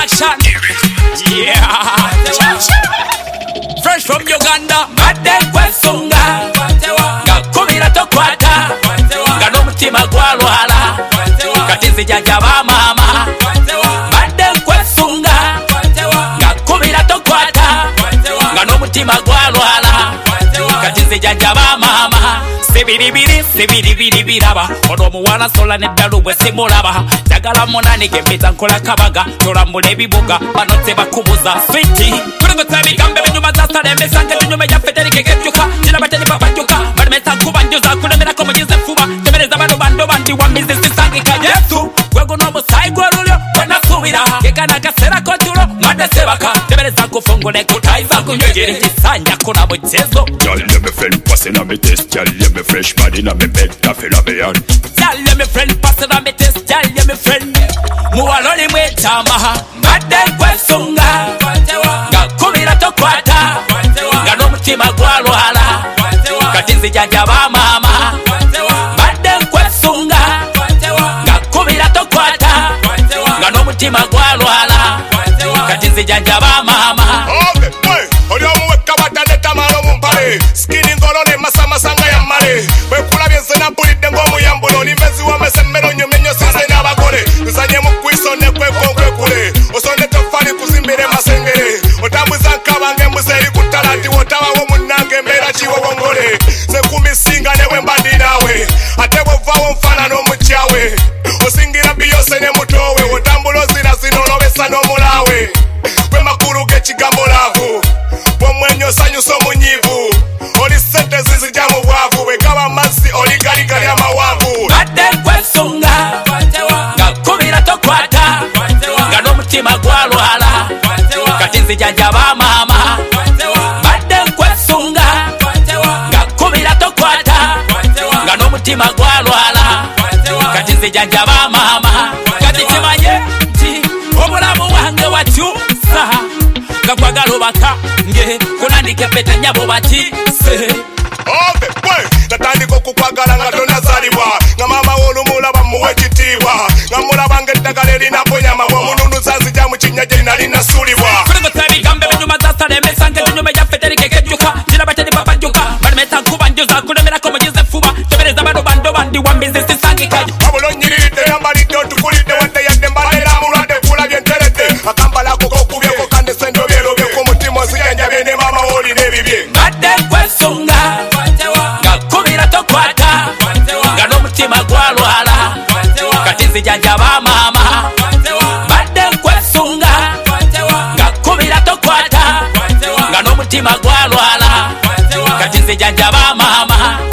action. Yeah. Fresh from Uganda, madde kwesunga. Gakumira tokwata. Gano mutima gwalwala. Kati nzijajaba mama. Madde kwesunga. Gakumira tokwata. Gano mutima gwalwala. Kati nzijajaba mama. Sibiri biraba ono muwana sola neddalu bwe simulaba jagala munani gembita nkola kabaga tolambula ebibuga bano tebakubuza switi kulongota ebigambo ebinyuma zasala emisango ebinyuma egyafeterikegejuka kirabateri babajuka balimesa nkubanjuza kulemerako mugize fuba temereza bano bando bandi wamizi sisangika yesu gweguno omusayi gw'olulyo gwenasuubira gegana kaserako tulo madde sebaka temereza nkufungule kutayiza kunywegeri kisanjako na mujezo. Y'all let me friend passing on me test. Y'all let me fresh body in me bed. Taffin on me hand. Y'all let me friend passing on me test. Y'all let me friend muwaloli mwetama madde kwesunga gakumira tokwata gano mutima gwalwala kati nzijajaba mama madde kwesunga gakumira tokwata gano mutima gwalwala kati nzijajaba mama. Oli omuweka badade tamalo mumpale skini ngolone masanga ya male wekulabye nzena bulidde ng'omuyambulo olimezi w'amesemmero nyomenyo sinze n'abagole nsanye mu kwiso ne kwekonkwe osonde tofali kuzimbire masengere otambuza nkabange embuzi eri ku talati wotabawo munnange embeera kiwowongole sekumisinga newe mbandi naawe ate bwovaawo nfaanana omukyawe osingira biyose ne mutowe otambula ozira zinolobesa n'omulaawe gwe makulu g'ekigambo laavu omwenyo sanyusa omunyivu oli sente zizija mu bwavu bwegaba mazzi oli galigali amawanvu madde kwesunga gakumira tokwata gano mutima gwalwala kati nzijajaba mama madde kwesunga gakumira tokwata gano mutima gwalwala kati nzijajaba mama kati kimanye nti obulamu wange wakyusa nga kwagala obaka nge kunandika peta nyabo batise natandika okukwagala nga tonazalibwa nga maama w'olumulaba muwe ekitiibwa nga mulaba ng'eddagala erinaponya bw'omununuza nzija mu kinnya gye nalinasuulibwa kulongota ebigambo ebinyuma zasala emisango ebinyuma egyafeterikegejuka kirabateri babajuka balimesa nkubanjuza kulemerako mugize fuba temereza bano bando bandi wamizi sisangikayo wabula onnyiridde yambalidde otukulidde wadde yadde mbalera mulwadde kulabye nteredde akambalako kokubyeko kande sendobyerobyeko omutima ozijanjabye ne maama w'oli n'ebibye madde kwesunga gakumira tokwata gano mutima gwalwala kati nzijajaba mama madde kwesunga gakumira tokwata gano mutima gwalwala kati nzijajaba mama.